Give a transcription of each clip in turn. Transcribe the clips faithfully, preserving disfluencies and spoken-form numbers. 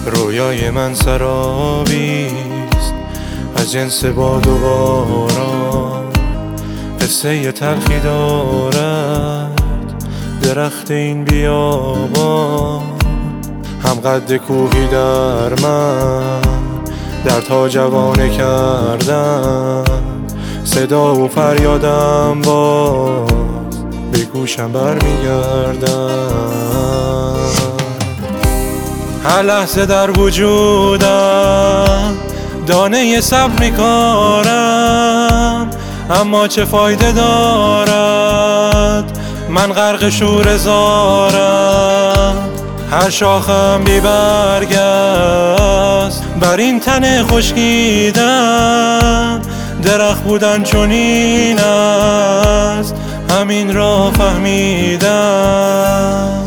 رویای من سرابیست از جنس باد و باران، قصه تلخی دارد درخت این بیابان. هم قد کوهی در من دردها جوانه کردن، صدا و فریادم باز به گوشم برمیگردن. هر لحظه در وجودم دانه صبر میکارم، اما چه فایده دارد من غرق شوره زارم. هر شاخم بی برگ است بر این تن خشکیدن، درخت بودن چنین است همین را فهمیدم.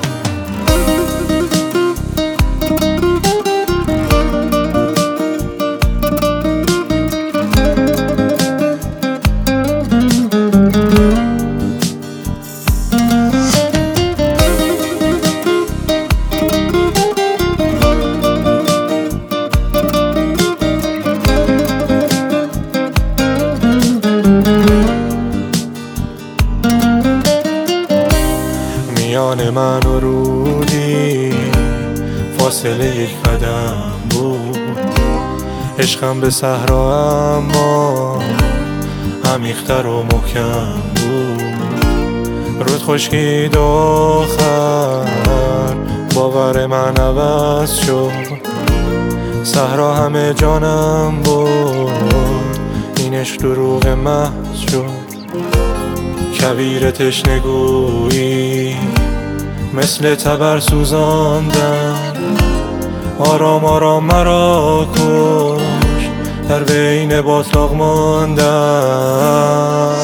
میان من و رودی فاصله یک قدم بود، عشقم به صحرا اما عمیق‌تر و محکم بود. رود خشکید و آخر باور من عوض شد، صحرا همه جانم بود، این عشق دروغ محض شد. کویر تشنگویی مثل تبر سوزاندن، آرام آرام مرا کش در بین باطلاق ماندن.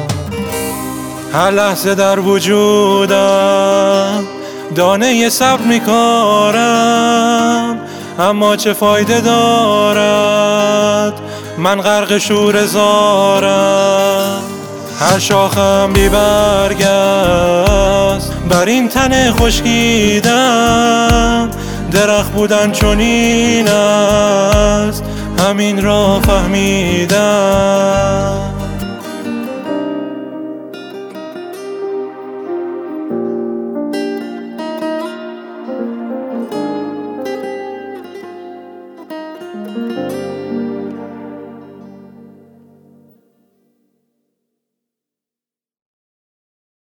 هر لحظه در وجودم دانه صبر میکارم، اما چه فایده دارد من غرق شوره زارم. هر شاخم بی برگ است بر این تن خشکیدن، درخت بودن چنین است همین را فهمیدم.